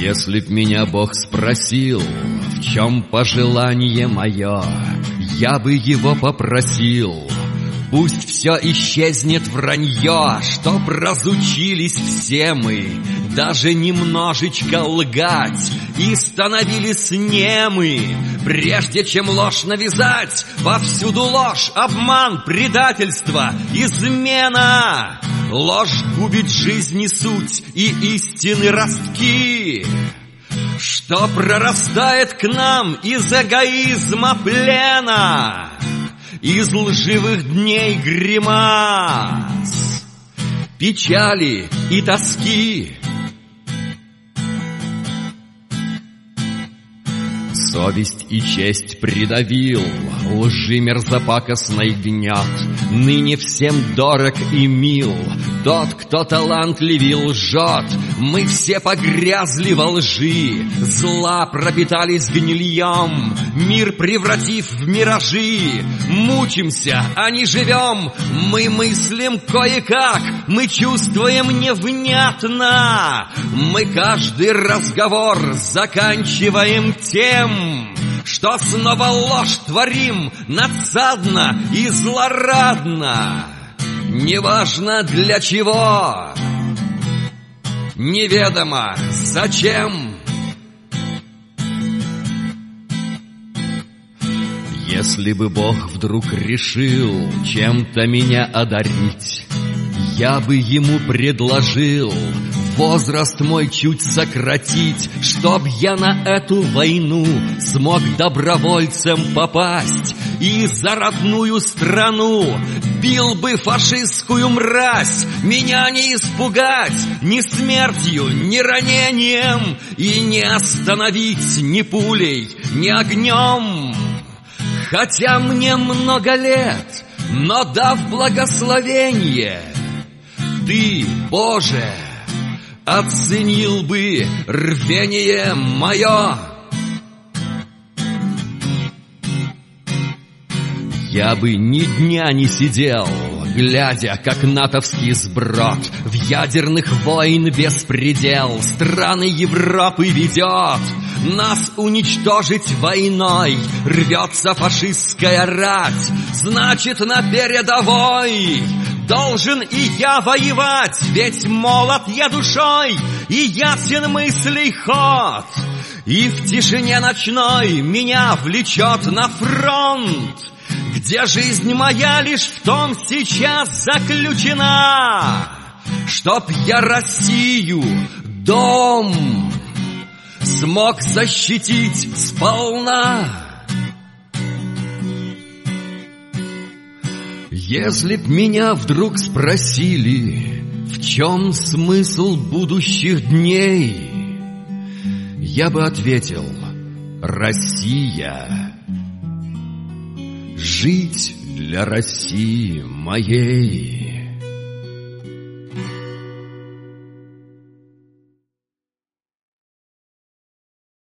Если б меня Бог спросил, в чем пожелание мое, я бы его попросил: пусть все исчезнет вранье, чтоб разучились все мы даже немножечко лгать и становились немы, прежде чем ложь навязать. Повсюду ложь, обман, предательство, измена. Ложь губит жизнь и суть, и истины ростки, что прорастает к нам из эгоизма плена, из лживых дней гримас, печали и тоски. Совесть и честь придавил лжи мерзопакостной гнет. Ныне всем дорог и мил тот, кто талантливее лжет. Мы все погрязли во лжи, зла пропитались гнильем, мир превратив в миражи. Мучимся, а не живем, мы мыслим кое-как, мы чувствуем невнятно. Мы каждый разговор заканчиваем тем, что снова ложь творим надсадно и злорадно. Неважно для чего, неведомо зачем. Если бы Бог вдруг решил чем-то меня одарить, я бы ему предложил возраст мой чуть сократить, чтоб я на эту войну смог добровольцем попасть и за родную страну бил бы фашистскую мразь. Меня не испугать ни смертью, ни ранением, и не остановить ни пулей, ни огнем. Хотя мне много лет, но дав благословение, Ты, Боже, оценил бы рвение мое. Я бы ни дня не сидел, глядя, как натовский сброд в ядерных войн беспредел страны Европы ведет. Нас уничтожить войной рвется фашистская рать. Значит, на передовой должен и я воевать, ведь молод я душой и ясен мыслей ход. И в тишине ночной меня влечет на фронт, где жизнь моя лишь в том сейчас заключена, чтоб я Россию, дом, смог защитить сполна. Если б меня вдруг спросили, в чем смысл будущих дней, я бы ответил: Россия. Жить для России моей.